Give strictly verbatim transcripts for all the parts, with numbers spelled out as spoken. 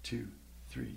two, three.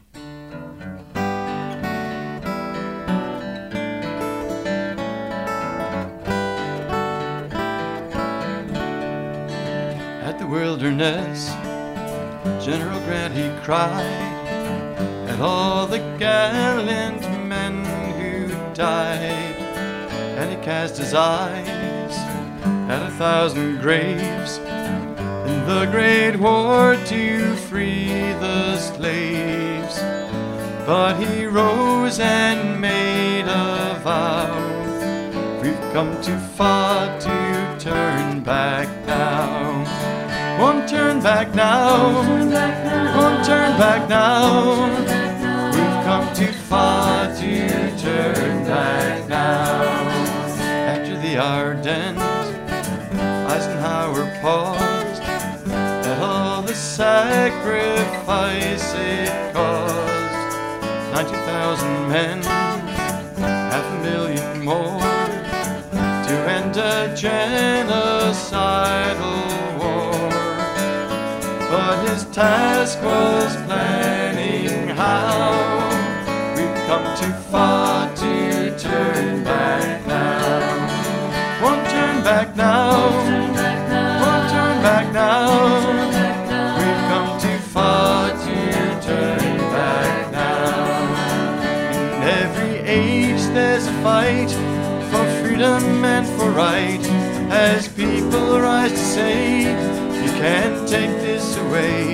At the Wilderness, General Grant he cried at all the gallant men who died, and he cast his eyes at a thousand graves in the great war to free the slaves. But he rose and made a vow, we've come too far to turn back now. Won't turn back now, won't turn back now. We've come too far to turn back now. After the Ardennes, Eisenhower paused at all the sacrifice it caused. Ninety thousand men, half a million more, to end a genocidal war. But his task was planning how. We've come too far to turn back now. Won't turn back now, won't turn back now. We've come too far to turn back now. In every age there's a fight for freedom and for right, as people rise to say, you can't take this away.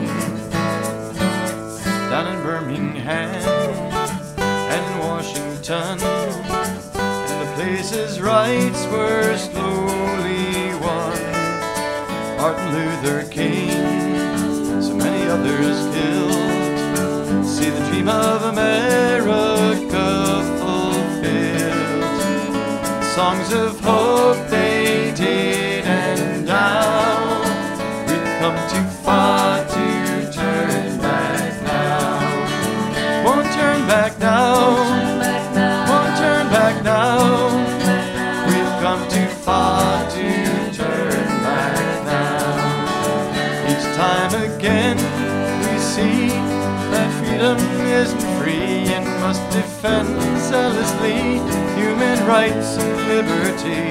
Down in Birmingham and in Washington, and the places rights were slowly won. Martin Luther King, so many others killed, see the dream of America fulfilled. Songs of hope they did end out. We've come too far to turn back now. Won't turn back now, won't turn back now. We've come too far to turn back now. Each time again we see that freedom isn't free and must defend zealously human rights and liberty.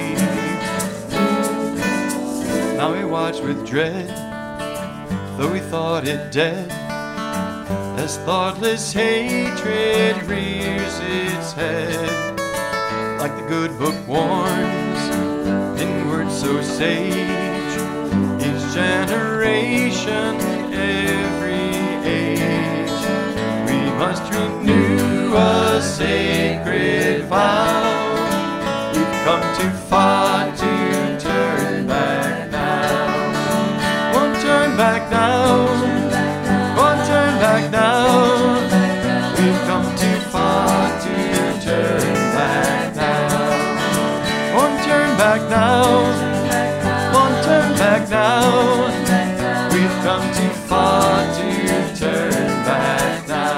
Now we watch with dread, though we thought it dead, as thoughtless hatred rears its head. Like the good book warns, in words so sage, each generation, every age, we must renew a sacred vow. We've come too far to turn back now. Won't turn back now, won't turn back now. We've come too far to turn back now. Won't turn back now, won't turn back now. We've come too far to turn back now.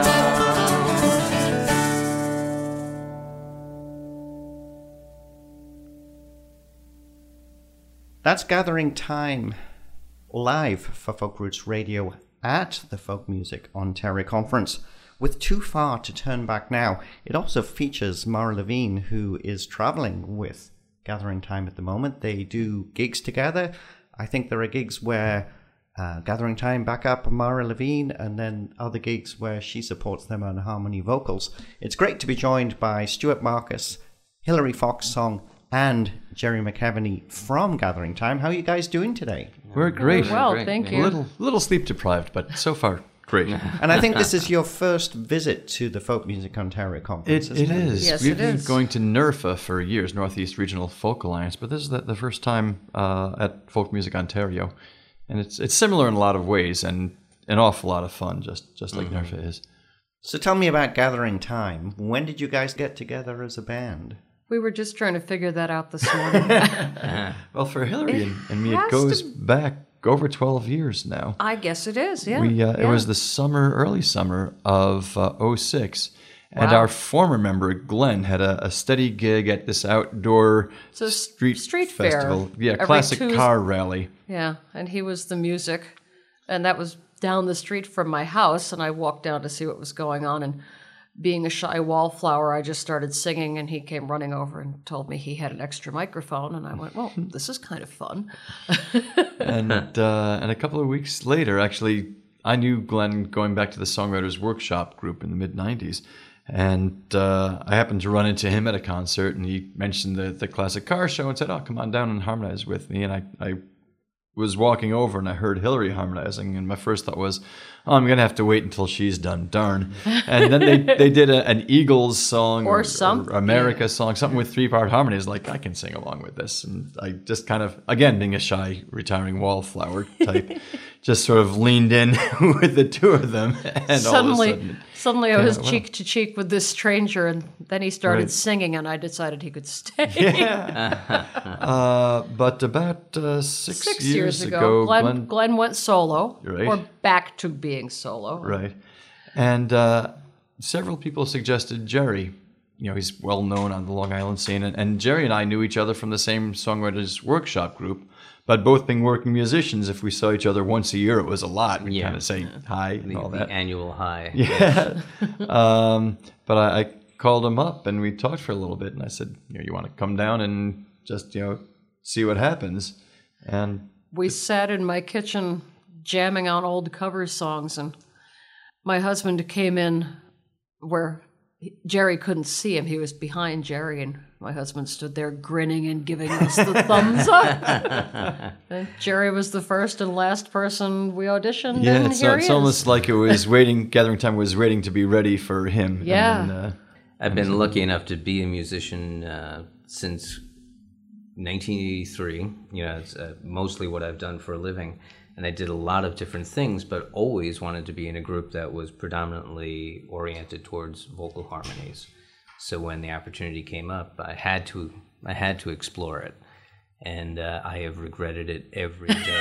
That's Gathering Time, live for Folk Roots Radio at the Folk Music Ontario Conference with Too Far to Turn Back Now. It also features Maura Levine, who is traveling with Gathering Time at the moment. They do gigs together. I think there are gigs where uh, Gathering Time back up Maura Levine, and then other gigs where she supports them on harmony vocals. It's great to be joined by Stuart Marcus, Hilary Fox Song, and Jerry McEvany from Gathering Time. How are you guys doing today? We're great. Well, great. thank A you. little, little sleep deprived, but so far, great. And I think this is your first visit to the Folk Music Ontario Conference, It, isn't it it? is. Yes, We've it been is. going to NERFA for years, Northeast Regional Folk Alliance, but this is the, the first time uh, at Folk Music Ontario. And it's it's similar in a lot of ways and an awful lot of fun, just, just like Mm-hmm. NERFA is. So tell me about Gathering Time. When did you guys get together as a band? We were just trying to figure that out this morning. Well, for Hillary and, and me, has it goes to- back over twelve years now. I guess it is, yeah. We uh, yeah. It was the summer, early summer of uh, oh six. And Wow. our former member, Glenn, had a, a steady gig at this outdoor So s- street, street fair festival. Yeah, every classic Tues- car rally. Yeah, and he was the music, and that was down the street from my house, and I walked down to see what was going on. And being a shy wallflower, I just started singing, and he came running over and told me he had an extra microphone. And I went, well, this is kind of fun. and uh, and a couple of weeks later, actually, I knew Glenn going back to the Songwriters Workshop group in the mid nineties. And uh, I happened to run into him at a concert, and he mentioned the, the Classic Car Show and said, oh, come on down and harmonize with me. And I, I was walking over, and I heard Hillary harmonizing, and my first thought was, oh, I'm going to have to wait until she's done, darn. And then they, they did a, an Eagles song or, or, some, or America yeah. song, something with three-part harmonies. Like, I can sing along with this. And I just kind of, again, being a shy, retiring wallflower type, just sort of leaned in with the two of them. And suddenly, all of a sudden, suddenly I was yeah, well, cheek to cheek with this stranger, and then he started Right. singing, and I decided he could stay. Yeah. uh, but about uh, six, Six years, years ago, ago, Glenn, Glenn, Glenn went solo, Right. or back to being solo. right, and uh, several people suggested Jerry. You know, he's well known on the Long Island scene, and, and Jerry and I knew each other from the same Songwriters Workshop group. But both being working musicians, if we saw each other once a year, it was a lot. We'd Yeah. kind of say hi and The, all the that. annual high. Yeah. um, but I, I called him up, and we talked for a little bit, and I said, you know, you want to come down and just, you know, see what happens? And We sat in my kitchen jamming on old cover songs, and my husband came in where Jerry couldn't see him. He was behind Jerry, and my husband stood there grinning and giving us the thumbs up. And Jerry was the first and last person we auditioned, yeah, and it's, here it's he almost is. like it was waiting, Gathering Time was waiting to be ready for him. And Yeah. then, uh, I've been lucky enough to be a musician uh, since nineteen eighty-three. You know, it's uh, mostly what I've done for a living. And I did a lot of different things, but always wanted to be in a group that was predominantly oriented towards vocal harmonies. So when the opportunity came up, I had to I had to explore it. And uh, I have regretted it every day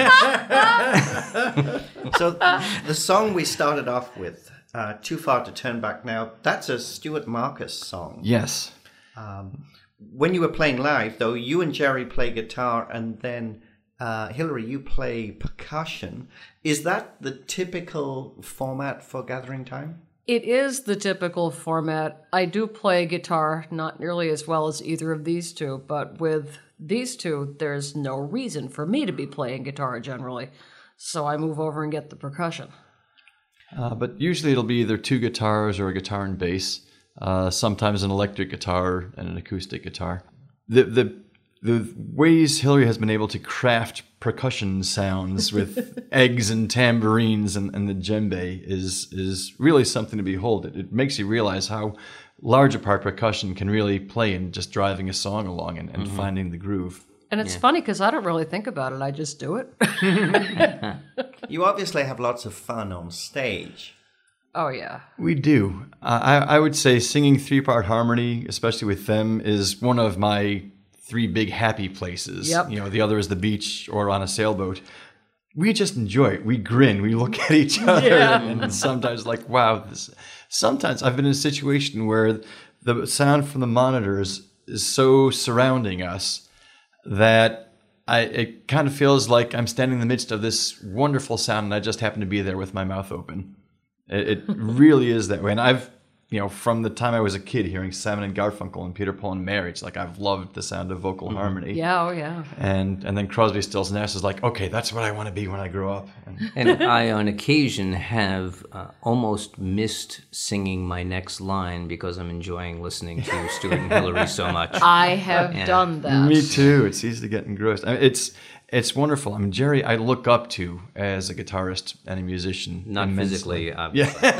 since. So the song we started off with, uh, Too Far to Turn Back Now, that's a Stuart Marcus song. yes. When you were playing live, though, you and Jerry play guitar, and then uh, Hillary, you play percussion. Is that the typical format for Gathering Time? It is the typical format. I do play guitar, not nearly as well as either of these two, but with these two, there's no reason for me to be playing guitar generally. So I move over and get the percussion. Uh, but usually it'll be either two guitars or a guitar and bass. Uh, sometimes an electric guitar and an acoustic guitar. The the the ways Hillary has been able to craft percussion sounds with eggs and tambourines and, and the djembe is is really something to behold. It, it makes you realize how large a part percussion can really play in just driving a song along and, and mm-hmm. finding the groove. And it's yeah. funny because I don't really think about it. I just do it. You obviously have lots of fun on stage. Oh, yeah. We do. I, I would say singing three-part harmony, especially with them, is one of my three big happy places. Yep. You know, the other is the beach or on a sailboat. We just enjoy it. We grin. We look at each other Yeah. and, and sometimes like, wow. This. Sometimes I've been in a situation where the sound from the monitors is so surrounding us that I, it kind of feels like I'm standing in the midst of this wonderful sound and I just happen to be there with my mouth open. It, it really is that way. And I've, you know, from the time I was a kid hearing Simon and Garfunkel and Peter, Paul and Mary, it's like I've loved the sound of vocal mm-hmm. harmony. Yeah, oh yeah. And and then Crosby, Stills, Nash is like, okay, that's what I want to be when I grow up. And, and I, on occasion, have uh, almost missed singing my next line because I'm enjoying listening to Stuart and Hillary so much. I have Yeah. done that. Me too. It's easy to get engrossed. I mean, it's it's wonderful. I mean, Jerry, I look up to as a guitarist and a musician. Not immensely. physically, obviously.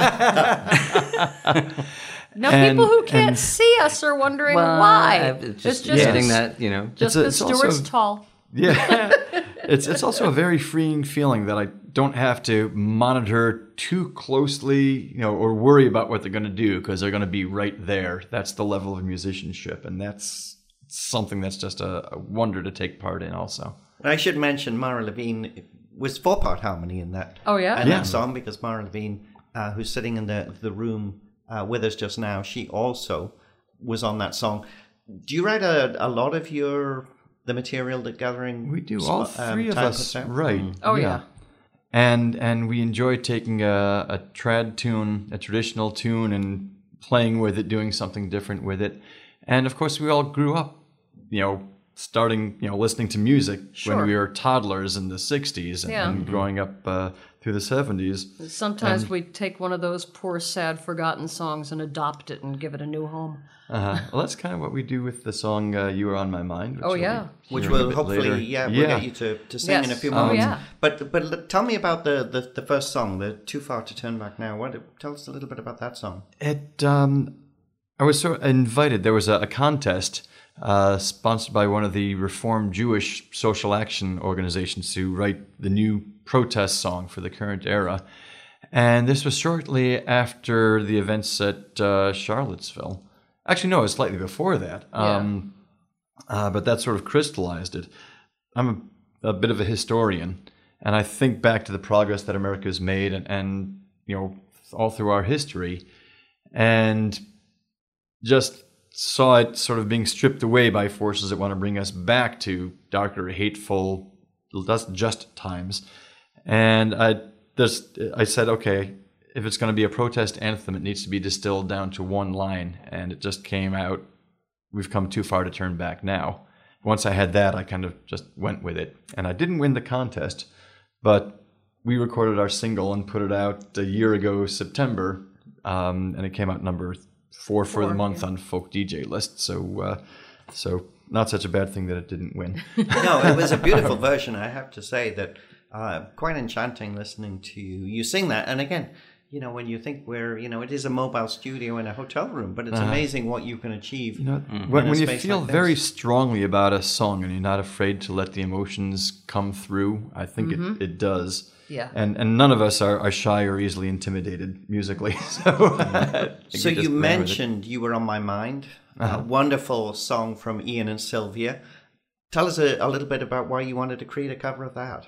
Now, And- people who can't and- see us are wondering Well, why. I've- It's just, just getting that, you know. just It's a- because it's also- Stuart's tall. Yeah. it's it's also a very freeing feeling that I don't have to monitor too closely, you know, or worry about what they're going to do because they're going to be right there. That's the level of musicianship, and that's something that's just a, a wonder to take part in also. I should mention Mara Levine was four-part harmony in that. Oh, yeah? in Yeah. that song, because Mara Levine, uh, who's sitting in the the room uh, with us just now, she also was on that song. Do you write a, a lot of your the material that Gathering? We do sp- all um, three of Time us, puts out? right? Oh, yeah. and and we enjoy taking a, a trad tune, a traditional tune, and playing with it, doing something different with it. And of course, we all grew up, you know, starting, you know, listening to music Sure. when we were toddlers in the sixties and, Yeah. and growing up uh, through the seventies. Sometimes we take one of those poor, sad, forgotten songs and adopt it and give it a new home. Uh-huh. Well, that's kind of what we do with the song uh, "You Were on My Mind." Which Oh, you'll yeah. be Which hearing a will bit hopefully, later. yeah, we'll yeah. get you to, to sing in a Yes. few Oh, moments. yeah. But but l- tell me about the, the, the first song, the Too Far to Turn Back Now. What? Tell us a little bit about that song. It. Um, I was sort of invited. There was a, a contest uh, sponsored by one of the Reformed Jewish social action organizations to write the new protest song for the current era. And this was shortly after the events at uh, Charlottesville. Actually, no, it was slightly before that. Um, uh, but that sort of crystallized it. I'm a, a bit of a historian, and I think back to the progress that America has made, and, and you know, all through our history, and just saw it sort of being stripped away by forces that want to bring us back to darker, hateful, just times. And I just I said, okay, if it's going to be a protest anthem, it needs to be distilled down to one line. And it just came out, we've come too far to turn back now. Once I had that, I kind of just went with it. And I didn't win the contest, but we recorded our single and put it out a year ago, September, um, and it came out number four for Four, the month yeah. on Folk D J list. So, uh, so not such a bad thing that it didn't win. No, it was a beautiful version. I have to say that uh, quite enchanting listening to you, you sing that. And again, you know, when you think we're, you know, it is a mobile studio in a hotel room, but it's Uh-huh. amazing what you can achieve. You know, in when, a when you space feel like very this. strongly about a song and you're not afraid to let the emotions come through, I think it, it does. Yeah. And and none of us are, are shy or easily intimidated musically. So, I think So we just you ran with it. mentioned You Were on My Mind, Uh-huh. a wonderful song from Ian and Sylvia. Tell us a, a little bit about why you wanted to create a cover of that.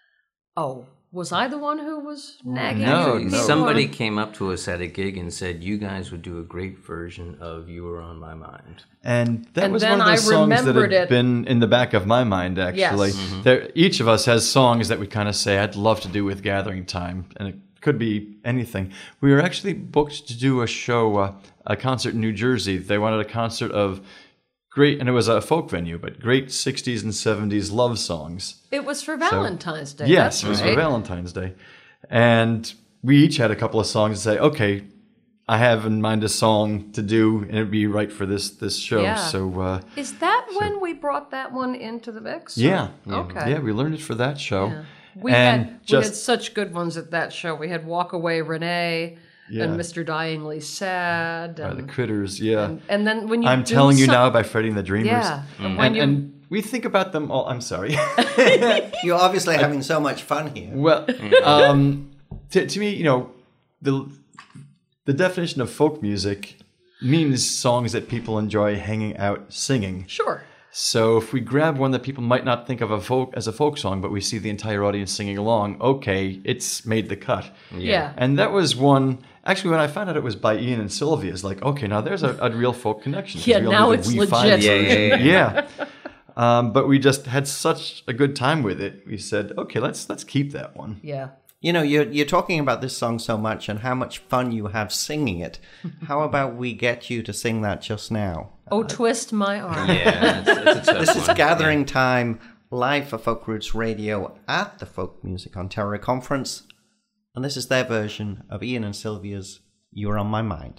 Oh, was I the one who was nagging No, you? no. Somebody came up to us at a gig and said, you guys would do a great version of You Were on My Mind. And that And was then one of I those songs that had remembered it. been in the back of my mind, actually. Yes. Mhm. There, each of us has songs that we kind of say, I'd love to do with Gathering Time. And it could be anything. We were actually booked to do a show, uh, a concert in New Jersey. They wanted a concert of great, and it was a folk venue, but great sixties and seventies love songs. It was for Valentine's Day. Yes, that's it was right. for Valentine's Day. And we each had a couple of songs to say, okay, I have in mind a song to do, and it'd be right for this this show. Yeah. So, uh, Is that when we brought that one into the mix? yeah. Okay. Yeah, we learned it for that show. Yeah. We and had we just had such good ones at that show. We had Walk Away Renee Yeah. and Mister Dyingly Sad. by the And, Critters, yeah. and, and then when you I'm do telling you some- now by Freddie and the Dreamers. Yeah. And when And, you and we think about them all. I'm sorry. You're obviously having so much fun here. Well, um, to, to me, you know, the the definition of folk music means songs that people enjoy hanging out singing. Sure. So if we grab one that people might not think of a folk as a folk song, but we see the entire audience singing along, okay, it's made the cut. Yeah. And that was one. Actually, when I found out it was by Ian and Sylvia, it's like, okay, now there's a, a real folk connection. 'cause Yeah, we all now did it's the We legit. Five Yeah, yeah, version. yeah. Yeah. Um, but we just had such a good time with it. We said, okay, let's let's keep that one. Yeah. You know, you're, you're talking about this song so much and how much fun you have singing it. How about we get you to sing that just now? Oh, twist my arm. Yeah, it's, it's a tough This is one. Gathering Time, live for Folk Roots Radio at the Folk Music Ontario Conference. And this is their version of Ian and Sylvia's You're on My Mind.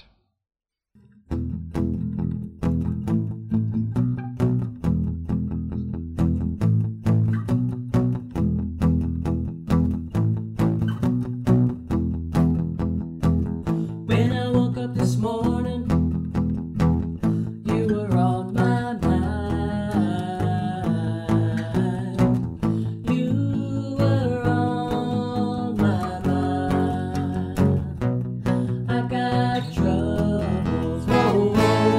When I woke up this morning, you were on my mind. You were on my mind. I got troubles, whoa, whoa,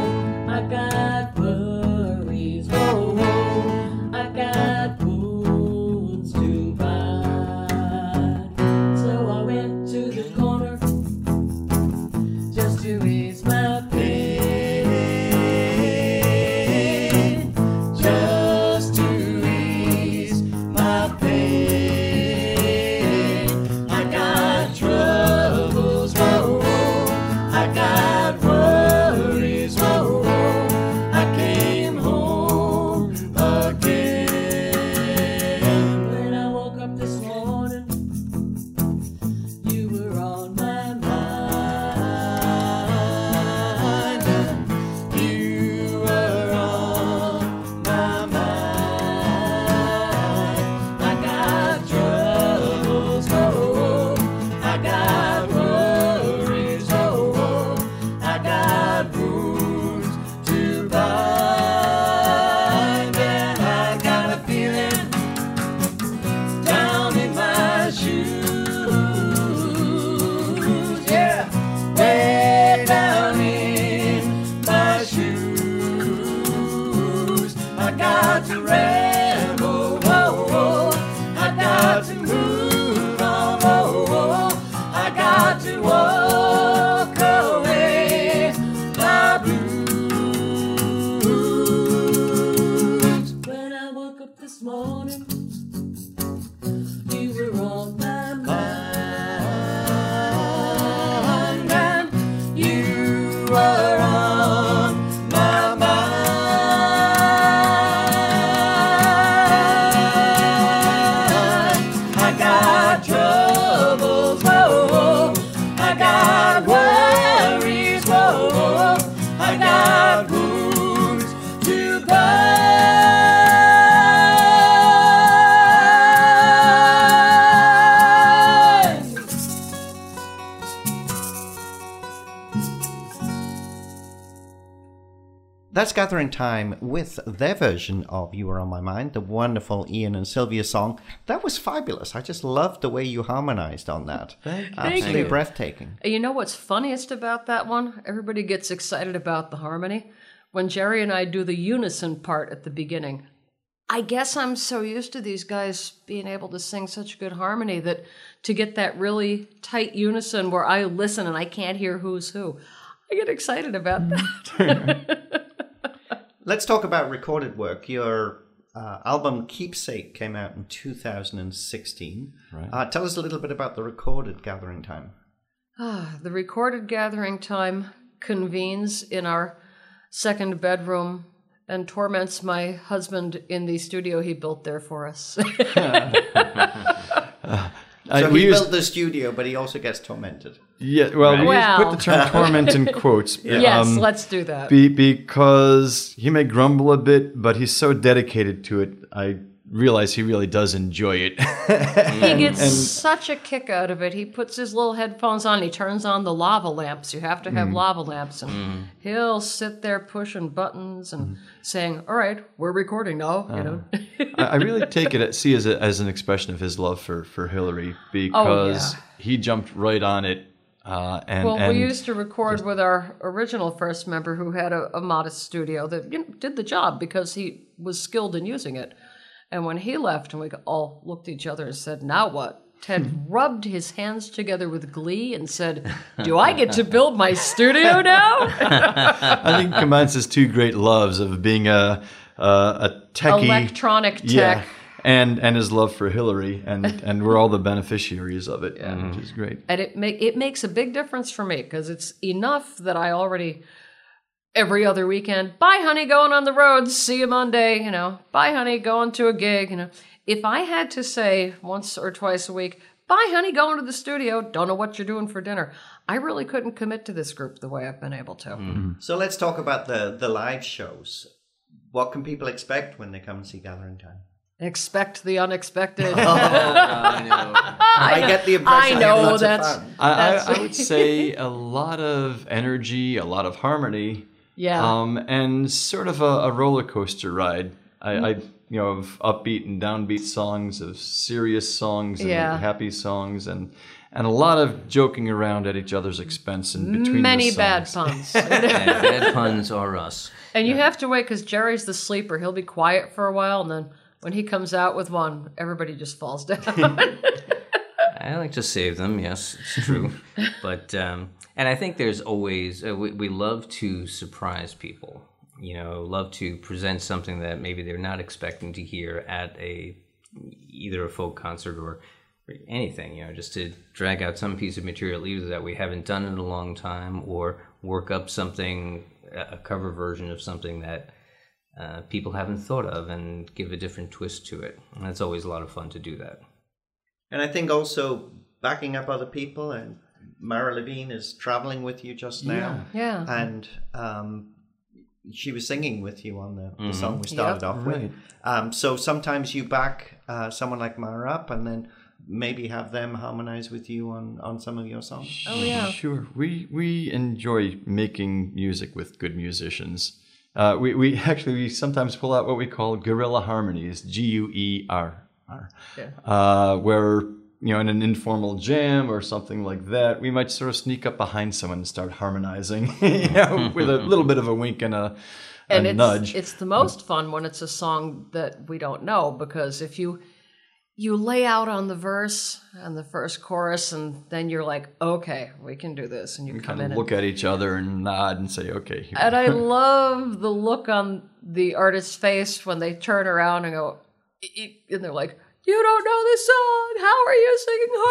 That's Gathering Time with their version of You Were On My Mind, the wonderful Ian and Sylvia song. That was fabulous. I just loved the way you harmonized on that. Thank you. Absolutely you. breathtaking. You know what's funniest about that one? Everybody gets excited about the harmony. When Jerry and I do the unison part at the beginning, I guess I'm so used to these guys being able to sing such good harmony that to get that really tight unison where I listen and I can't hear who's who, I get excited about that. Let's talk about recorded work. Your uh, album Keepsake came out in two thousand sixteen. Right. Uh, tell us a little bit about the recorded Gathering Time. Ah, the recorded gathering time convenes in our second bedroom and torments my husband in the studio he built there for us. I, So we he used- built the studio, but he also gets tormented. Yeah, well, we Well. put the term torment in quotes. Yes, um, let's do that. be, because he may grumble a bit, but he's so dedicated to it. I realize he really does enjoy it. He gets such a kick out of it. He puts his little headphones on. He turns on the lava lamps. You have to have lava lamps. And he'll sit there pushing buttons and saying, all right, we're recording now. You know. I, I really take it, see as, a, as an expression of his love for, for Hillary, because yeah. he jumped right on it. Uh, and, Well, and we used to record with our original first member who had a, a modest studio that you know, did the job because he was skilled in using it. And when he left, and we all looked at each other and said, now what? Ted rubbed his hands together with glee and said, do I get to build my studio now? I think it combines his two great loves of being a, a, a techie. Electronic tech. Yeah, and, and his love for Hillary, and, and we're all the beneficiaries of it, which is great. And it, make, it makes a big difference for me because it's enough that I already... Every other weekend, bye, honey, going on the road. See you Monday, you know. Bye, honey, going to a gig, you know. If I had to say once or twice a week, bye, honey, going to the studio. Don't know what you're doing for dinner. I really couldn't commit to this group the way I've been able to. Mm-hmm. So let's talk about the, the live shows. What can people expect when they come and see Gathering Time? Expect the unexpected. I, get the impression I you have know lots of that's fun. I, I, That's- I would say a lot of energy, a lot of harmony, yeah. um, and sort of a, a roller coaster ride. I, I, you know, of upbeat and downbeat songs, of serious songs and Yeah. happy songs, and and a lot of joking around at each other's expense in between Many the bad songs. puns. And bad puns are us. And you have to wait because Jerry's the sleeper. He'll be quiet for a while, and then when he comes out with one, everybody just falls down. I like to save them. Yes, it's true. but um, and I think there's always uh, we, we love to surprise people. You know, love to present something that maybe they're not expecting to hear at a either a folk concert or anything. You know, just to drag out some piece of material either that we haven't done in a long time, or work up something, a cover version of something that uh, people haven't thought of, and give a different twist to it. And that's always a lot of fun to do that. And I think also backing up other people, and Mara Levine is traveling with you just now. Yeah. And um, she was singing with you on the, the song we started Yep. off with. Right. Um, so sometimes you back uh, someone like Mara up and then maybe have them harmonize with you on, on some of your songs. Oh, yeah. Sure. We we enjoy making music with good musicians. Uh, we, we actually we sometimes pull out what we call guerrilla harmonies, G U E R R, Yeah. uh, where, you know, in an informal jam or something like that, we might sort of sneak up behind someone and start harmonizing, you know, with a little bit of a wink and a, a and it's, nudge. it's the most fun when it's a song that we don't know, because if you you lay out on the verse and the first chorus, and then you're like, okay, we can do this, and you we come kind in of look and, at each other and nod and say, okay. Here. and I love the look on the artist's face when they turn around and go, "E- and they're like, you don't know this song, how are you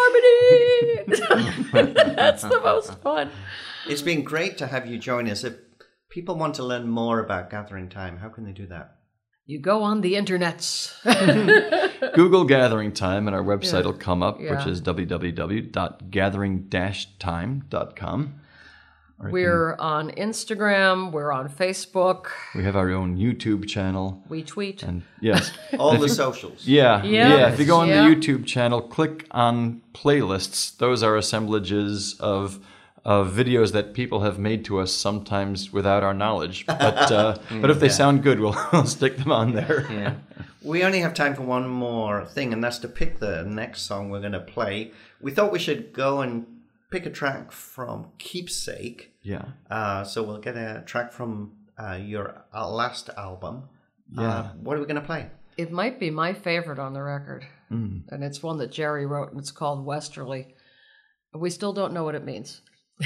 singing harmony? That's the most fun. It's been great to have you join us. If people want to learn more about Gathering Time, how can they do that? You go on the internets. Google Gathering Time and our website Yeah. will come up, which Yeah. is w w w dot gathering dash time dot com. Or you We're on Instagram, we're on Facebook, can- we have our own YouTube channel. we tweet. And yes. All And the if you- socials. Yeah, Yeah. yeah. If you go on Yeah. the YouTube channel, click on playlists. Those are assemblages of of videos that people have made to us, sometimes without our knowledge. But uh, but if they sound good, we'll, we'll stick them on there. Yeah. We only have time for one more thing, and that's to pick the next song we're going to play. We thought we should go and pick a track from Keepsake. Yeah. Uh, so we'll get a track from uh, your uh, last album. Yeah. Uh, what are we going to play? It might be my favorite on the record. Mm. And it's one that Jerry wrote, and it's called Westerly. We still don't know what it means.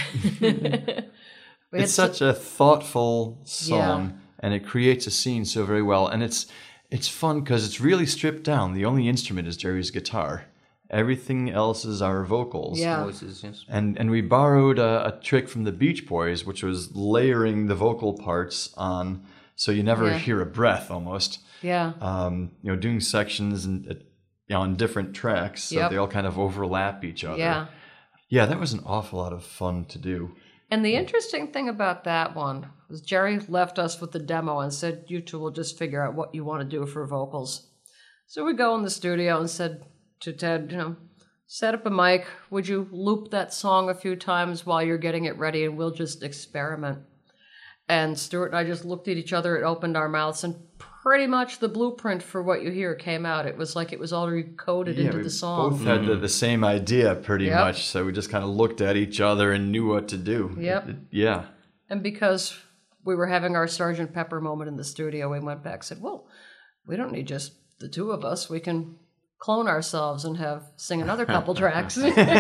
It's such a thoughtful song, yeah. and it creates a scene so very well. And it's it's fun because it's really stripped down. The only instrument is Jerry's guitar. Everything else is our vocals. Yeah. Voices, yes. And and we borrowed a, a trick from the Beach Boys, which was layering the vocal parts on, so you never yeah. hear a breath almost. Yeah. Um, you know, doing sections and uh, you know, on different tracks, so yep. they all kind of overlap each other. Yeah. Yeah, that was an awful lot of fun to do. And the interesting thing about that one was Jerry left us with the demo and said, you two will just figure out what you want to do for vocals. So we go in the studio and said to Ted, you know, set up a mic. Would you loop that song a few times while you're getting it ready, and we'll just experiment. And Stuart and I just looked at each other and opened our mouths, and pretty much the blueprint for what you hear came out. It was like it was already coded yeah, into we the song. both had the, the same idea pretty Yep. much, so we just kind of looked at each other and knew what to do. Yep. It- it- yeah. And because we were having our Sergeant Pepper moment in the studio, we went back and said, well, we don't need just the two of us. We can clone ourselves and have sing another couple tracks.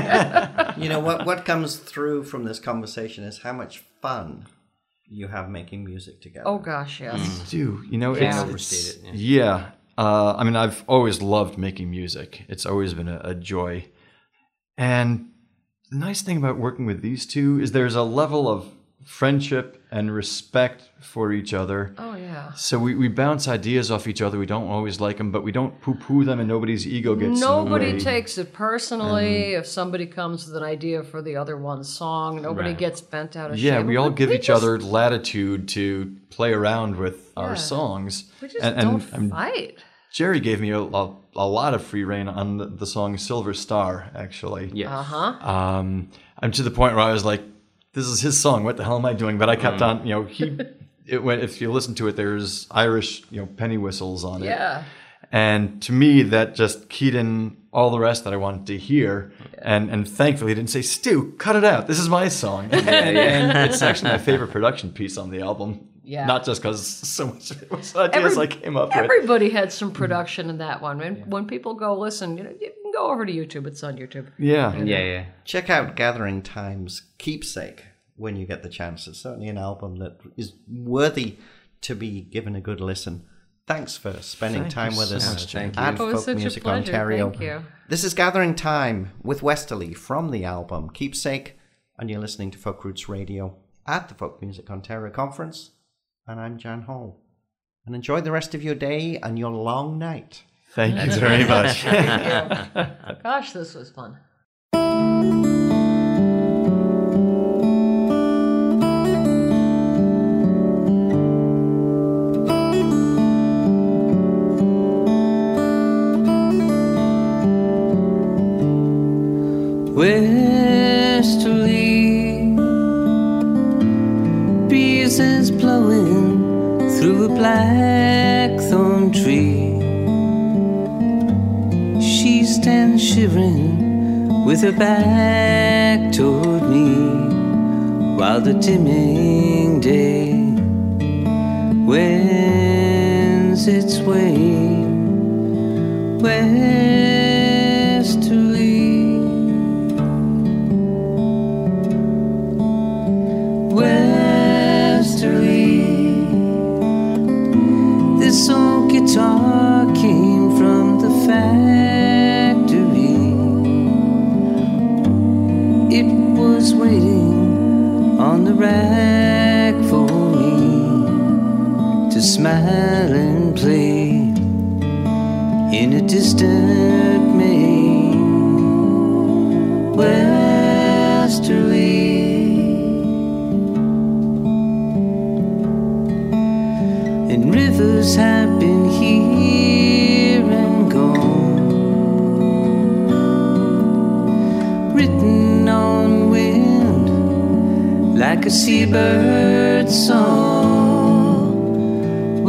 You know, what, what comes through from this conversation is how much fun you have making music together. Oh, gosh, yes. Do you know? Can't it's, overstate it's- it, Yeah. Uh, I mean, I've always loved making music. It's always been a, a joy. And the nice thing about working with these two is there's a level of friendship and respect for each other. Oh, yeah. So we, we bounce ideas off each other. We don't always like them, but we don't poo-poo them, and nobody's ego gets Nobody in the way. takes it personally. If somebody comes with an idea for the other one's song, nobody Right. gets bent out of shape. Yeah, we all give each just, other latitude to play around with our Yeah. songs. We just and, don't and, and fight. Jerry gave me a, a, a lot of free rein on the, the song Silver Star, actually. Yes. Uh-huh. Um, I'm to the point where I was like, this is his song. What the hell am I doing? But I kept on, you know, he, it went, if you listen to it, there's Irish, you know, penny whistles on it. Yeah. And to me, that just keyed in all the rest that I wanted to hear. And and thankfully, he didn't say, Stu, cut it out. This is my song. and, and it's actually my favorite production piece on the album. Yeah. Not just because so much of it was ideas Every- I came up with. Everybody had some production in that one. And when people go listen, you know, you can go over to YouTube. It's on YouTube. Yeah. Yeah, yeah. Check out Gathering Time's Keepsake when you get the chance. It's certainly an album that is worthy to be given a good listen. Thanks for spending Thank time you with so us much, Thank at you. Oh, it was Folk such a Music pleasure. Ontario. Thank you. This is Gathering Time with Westerly from the album Keepsake, and you're listening to Folk Roots Radio at the Folk Music Ontario Conference, and I'm Jan Hall. And enjoy the rest of your day and your long night. Thank you very much. Gosh, this was fun. Westerly breezes blowing through a blackthorn tree. She stands shivering with her back toward me, while the dimming day wends its way westerly. Westerly. This old guitar came from the factory. It was waiting on the rack for me to smile and play in a distant Maine. Westerly. And rivers have been here and gone, written on wind like a seabird song,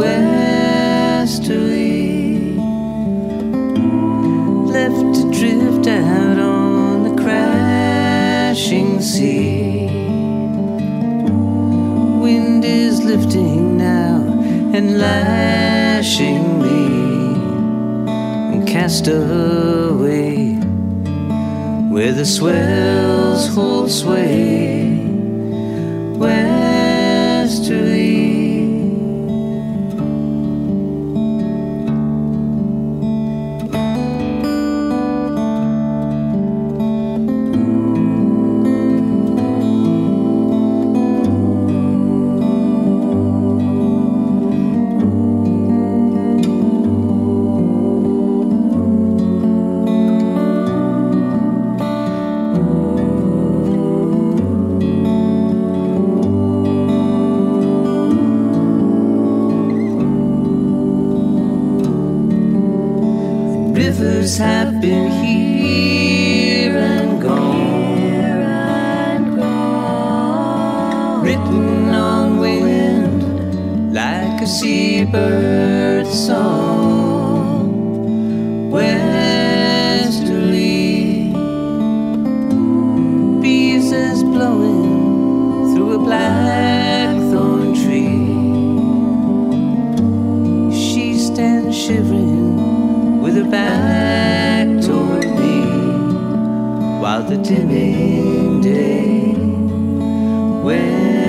westerly, left to drift out on the crashing sea. Wind is lifting now and lashing me, and cast away where the swells hold sway, westerly. Rivers have been here and gone, written on wind like a seabird song, westerly, breezes blowing through a blackthorn tree. She stands shivering with her back toward me, while the dimming day, when